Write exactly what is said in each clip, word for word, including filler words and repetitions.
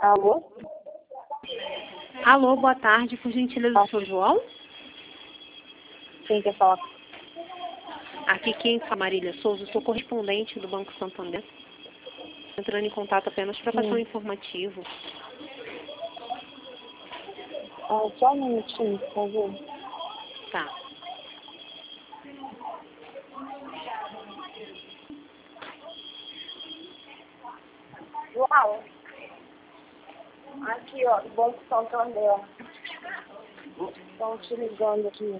Alô? Alô, boa tarde, por gentileza, do senhor João? Quem quer falar? Aqui quem é Marília Souza, eu sou correspondente do Banco Santander. Entrando em contato apenas para passar um informativo. Ah, só um minutinho, por favor. Tá. João, aqui ó, do Banco Santander. Estão te ligando aqui.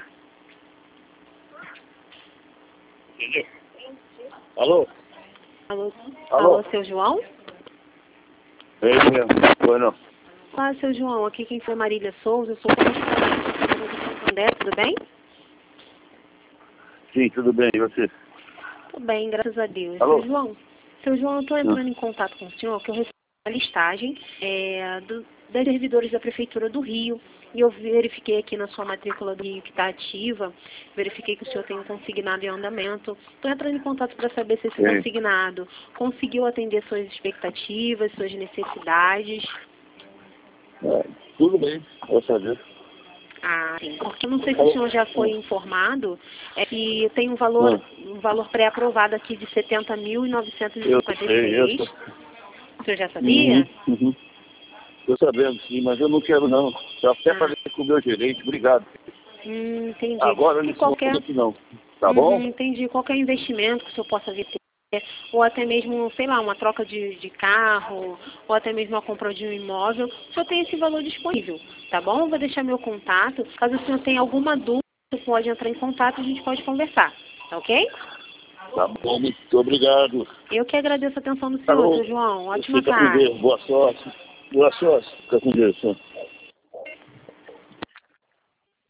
Entendeu? Alô? Alô, Alô? alô, seu João? É ele mesmo. Foi não. Ah, seu João, aqui quem foi Marília Souza, eu sou correspondente do Banco Santander, tudo bem? Sim, tudo bem. E você? Tudo bem, graças a Deus. Alô? Seu João, seu João, eu estou entrando em contato com o senhor, que eu recebi uma listagem é, do, das servidores da Prefeitura do Rio, e eu verifiquei aqui na sua matrícula do Rio que está ativa, verifiquei que o senhor tem um consignado em andamento. Estou entrando em contato para saber se esse Sim. consignado conseguiu atender suas expectativas, suas necessidades. É, tudo bem. Graças a Deus. Ah, sim. Porque eu não sei se o senhor já foi informado, é que tem um valor, um valor pré-aprovado aqui de setenta mil novecentos e Eu cinquenta e sei, eu seis. tô... O senhor já sabia? Uhum, uhum. Tô sabendo, sim, mas eu não quero não. Eu até Ah. falei com o meu gerente. Obrigado. Hum, entendi. Agora eu E não qualquer, qualquer... aqui não. Tá uhum, bom? entendi. Qualquer investimento que o senhor possa vir ter, ou até mesmo, sei lá, uma troca de, de carro, ou até mesmo a compra de um imóvel, o senhor tem esse valor disponível, tá bom? Eu vou deixar meu contato. Caso o senhor tenha alguma dúvida, você pode entrar em contato e a gente pode conversar, tá ok? Tá bom, muito obrigado. Eu que agradeço a atenção do Tá senhor, bom. seu João. Ótima Fica com tarde. Deus. Boa sorte. Boa sorte. Fica com Deus, senhor.